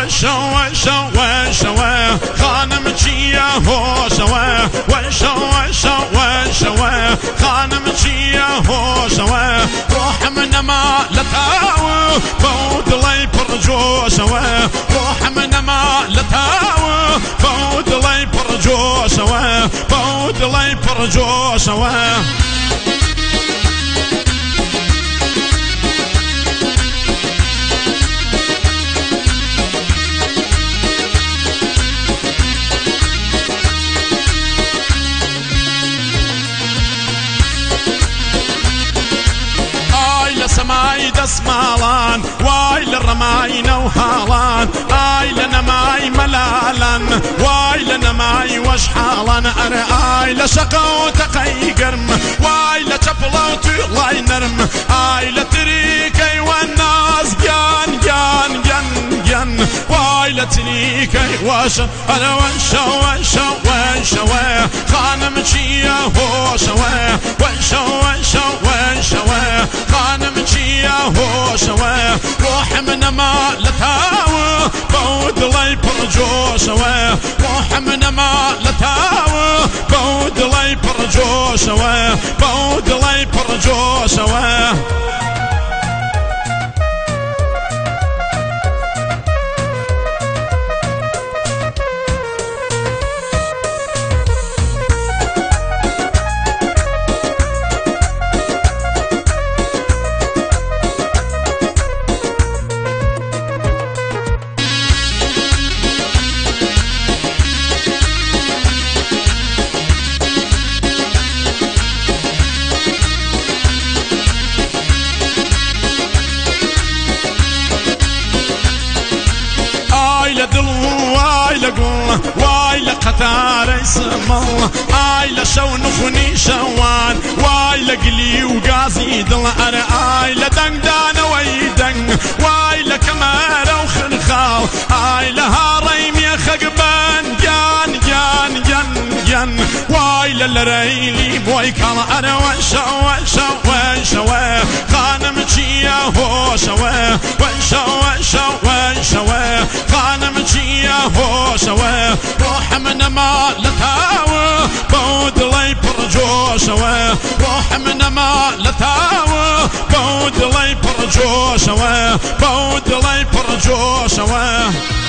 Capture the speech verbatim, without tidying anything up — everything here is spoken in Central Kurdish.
وشو وشو وشو خانم چیا هوشوا وشو وشو وشو خانم چیا هوشوا روح من ما لتاو بود لي برجوشوا روح من ما لتاو بود لي برجوشوا بود لي برجوشوا سماي دسمالان واي للرماي نوهالان اي لنماي ملالان واي لنماي وشحالان انا اي لشقو تقي قرم واي لشبلو تلاي نرم اي لتريكي والناس جان جان جان جان واي لتريكي واشن انا وانشو وانشو وانشو خانم شيا هو شوا وانشو وانشو وانشو خانم شيا هو شوا روح من ما لتاو بود لي برجو شوا روح من ما لتاو بود لي برجو شوا بود لي برجو شوا واي لقطار يسمل اي لشو نخني شوان واي لقلي وقازي دل انا اي لدنقدان ويدن واي لكمار وخنخال اي لهاريم يا خقبان جان جان جان جان واي للريلي بوي كالا انا وشو وشو وشو خانم شيا هو شوا وشو وشو وشو خانم شيا هو شوا روح من ما لتاو بود لي برجو شوا روح من ما لتاو بود لي برجو شوا بود لي برجو شوا